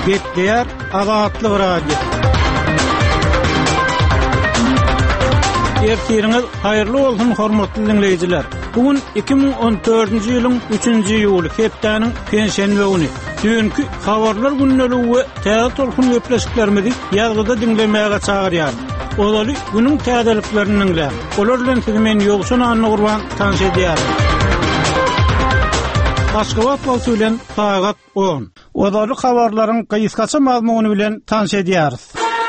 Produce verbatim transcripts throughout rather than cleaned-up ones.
Gepler Azatlyk Radio. Ertiriniz hayırlı olsun hormatly dinleyijiler. Bugün iki bin on dördünji ýylyň üçünji ýuly hepdeniň penşenbe güni. Dünkü habarlar günneligi täze tolkun gepleşiklerimizi ýazgyda dinlemäge çagyrýar. Olaly günüň täzeliklerini dinlä. Olar bilen men ýogşan anny gurban tanış edýär. Aşgabat bolsa bilen sagat on. Odaly habarlaryň gysgaça mazmuny bilen tanış edýäris.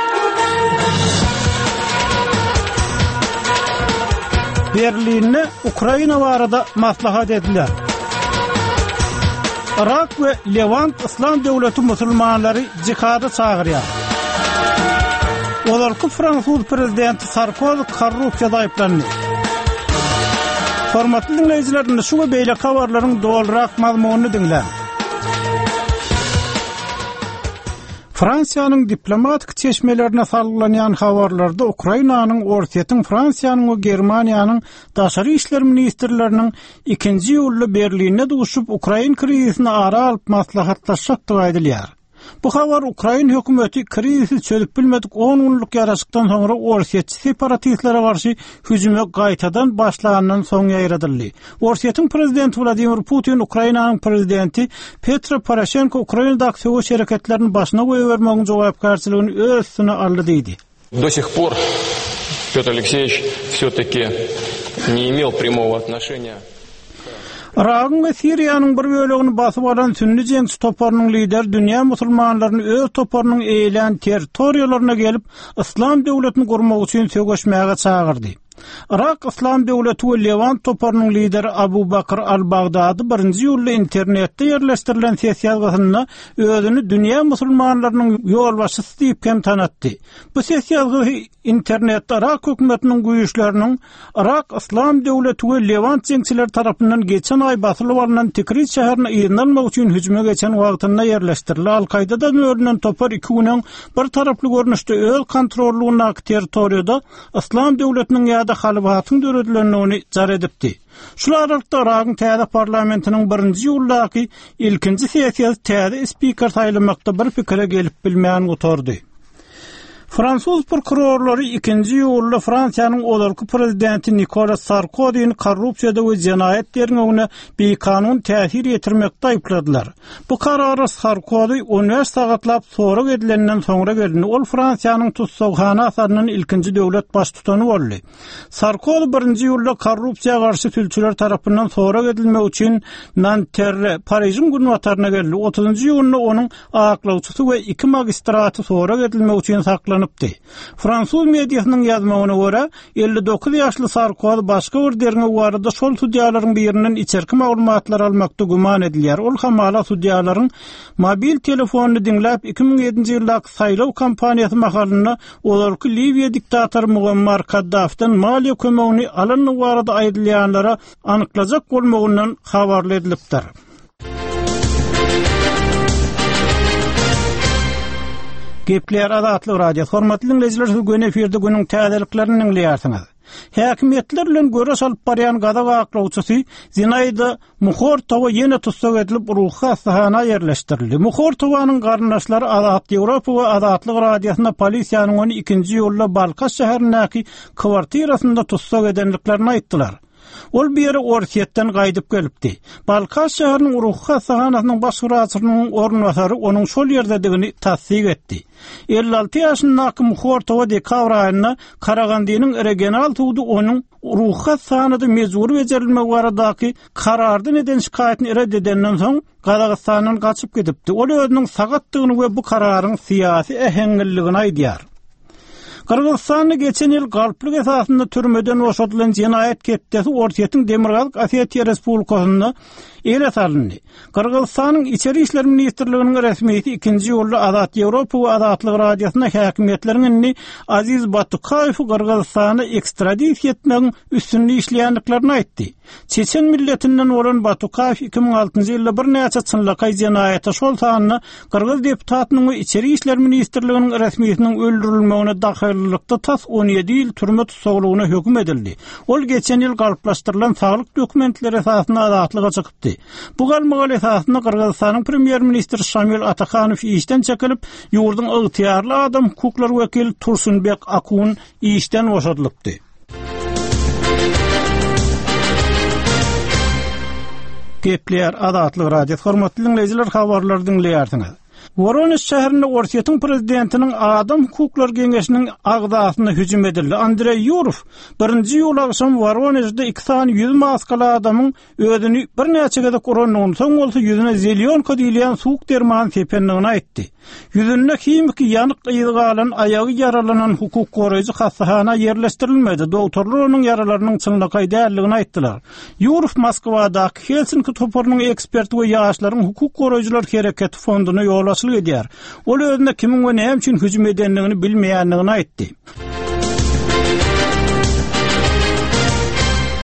Berlin'de Ukrayna barada maslahat ediler. Irak ve Levant İslam Devleti Musulmanları cihada çağırıyor. Olar ki Fransız prezidenti Sarkozy korrupsiyada ayıplanıyor. Hormatly dinleyijiler, şu ve beýle habarlaryň dolrak mazmunyny dinler. Fransiýanyň diplomatik çeşmelerine salgylanyň habarlarda Ukrainanyň, Orsiýatyň, Fransiýanyň we Germaniýanyň daşary işler ministrleriniň ikinji ýyly Berlin'de duşup Ukrain krizisini ara alyp maslahatlaşykdygy aýdylýar. Bu habar Ukrain hökümeti krizisi çözüp bilmedik on günlük ýaraşykdan soňra Orsiýetçi separatistlere garşy hüjüme gaýtadan başlanandan soň ýaýradyldy. Orsiýatyň prezidenti Vladimir Putin, Ukrainanyň prezidenti Petro Poroshenko Ukrainadaky söwüş şereketlerini başyna goýbermegiň jogapkarçylygyny öz üstüne aldy diýdi. До сих пор Петр Алексеевич всё-таки не имел прямого отношения. Irak'ın ve Siriýanyň bir bölegini basyp alan Sünni jeňçi toparynyň lider dünýä musulmanlaryny öz toparynyň eýlen territoriýalaryna gelip İslam döwletini gurmak üçin söwüşmäge çagyrdy. Irak İslam Devleti we Levant toparynyň lideri Abu Bakr al-Baghdadi birinji ýyly internetde ýerleşdirilen ses ýazgysyna özüni dünýä musulmanlarynyň ýolbaşçysy diýip hem tanatdy. Bu ses ýazgy internetde Irak hökümetiniň güýçleriniň Irak İslam Devleti we Levant jeňçiler tarapyndan geçen ay basylyp alynan Tikrit şäherine ýygnalmak üçin hüjüme geçen wagtynda ýerleşdirildi. Al-Qaýdadan öwrülen topar iki günden bir taraply görnüşde öz kontrollugyna territoriýada İslam Devletiniň ýa-da halabatyň döredlerini jar edipdi. Şular aralykda Irak'ın täze parlamentiniň birinji ýyllaky ilkinji sessiýasy täze spiker saýlamakda bir pikire gelip bilmän oturdy. Fransuz prokurorlary ikinji ýyly Fransiýanyň olarky prezidenti Nicolas Sarkozyny korrupsiýada we jenaýat derňegine beýkanun täsir ýetirmekde aýpladylar. Bu karary Sarkozy on beş sagatlap sorak edilenden soňra geldi. Ol Fransiýanyň tutsagxana asarynyň ilkinji döwlet baş tutany boldy. Sarkozy birinji ýylda korrupsiýa garşy tülçüler tarapyndan sorak edilmek üçin Nanterre, Parysyň günwataryna geldi. otuzunji ýylda onuň aklawçysy we iki magistraty sorak edilmek üçin saklandy. Fransuz mediasynyň ýazmagyna görä, elli dokuz ýaşly Sarkozy başga bir derňe barada şol sudiýalaryň birinden içerki maglumatlar almakda guman edilýär. Ol hamala sudiýalaryň mobil telefonuny dinläp iki bin ýedinji ýyldaky saýlaw kampaniýasy mahalyna olarky Liwiýa diktatory Muammar Kaddafi'den maliýe kömegini alanyny barada aýdylýanlara anyklajak bolmagyndan habarly edilipdir. Gepler Azatlyk Radio. Hormatly dinleyijiler, gün efirde günüň täzeliklerini dinleýärsiňiz. Häkimetler bilen göreş alyp barýan gaza gaklawçysy Zinayda Mukhortowa ýene tutsak edilip ruhy hastaxana ýerleşdirildi. Mukhortowanyň garyndaşlary Azat Ýewropa we Azatlyk radiosyna polisiýanyň onu ikinji ýylla Balkas şäherindäki kwartirasynda tutsak edenliklerini aýtdylar. Ol biri Orsiýetden gaýdyp gelipdi. Balkas şäheriniň ruhy hastaxanasynyň baş wraçynyň ornwasary onuň şol ýerdedigini tasdik etdi. elli alty ýaşyndaky Mukhortowa dekabr aýyna Karagandynyň regional tuğdu onuň ruhy hastaxanada mejbur bejerilmek baradaky karardy neden şikaýetini reddedenden soň Gazagystanyň gaçyp gidipdi. Ol özüniň sagatdygyny we bu kararyň syýasy ähengilligini aýdýar. Kırgızstan'da geçen yıl galplyk esasında türmeden boşatylan jenaýat ketdesi Orsiýatyň Demirgazyk Ossetýa Respublikasyna ele salındy. Kırgızstanyň içeri işler ministrliginiň resmiýeti ikinji ýyly Azat Ýewropa we Azatlyk radiosyna häkimetleriň Aziz Batukayew Kırgızstana ekstradisiýa etmegiň üstünde işleýänliklerini aýtdy. Çeçen milletinden olan Batukayew iki bin altynjy ýylda bir näçe çynlakay jenaýata şol sanyna Kırgız deputatynyň we içeri işler ministrliginiň resmiýetiniň öldürilmegine dahyl ýyllykda tas on ýedi ýyl türme tutsaglygyna höküm edildi. Ol geçen ýyl galyplaşdyrylan saglyk dokumentleri esasynda azatlyga çykypdy. Bu galmagal esasynda Kyrgyzstanyň premier ministri Şamil Atakanow işden çekilip, ýurduň ygtyýarly adam hukuklar wekili Tursunbek Akun işden boşadylypdy. Gepler Azatlyk radio hormatly dinleyijiler, habarlar dinleýärsiňiz. Voronezh şäherinde Ortiýetiň prezidentiniň Adam hukuklar geňeşiniň agdasyna hüjüm edildi. Andrey Yurov birinji ýyl akşam Voronezhde iki san ýüz maskaly adamyň özüni bir näçe gede koronanyň soň bolsa ýüzüne zelionka diýilen suwuk derman sepenligini aýtdy. Ýüzünde kimiki ýanyk ýygalan, aýagy yaralanan hukuk goraýjy hastahana ýerleşdirilmedi. Doktorlar onuň yaralarynyň çynlyky däldigini aýtdylar. Yurov Moskwadaky Helsinki toporunyň eksperti we ýaşlaryň hukuk goraýjylar hereketi fonduny ýol edýär. Ol özüne kimin we näme üçin hüjüm edenligini bilmeýänligini aýtdy.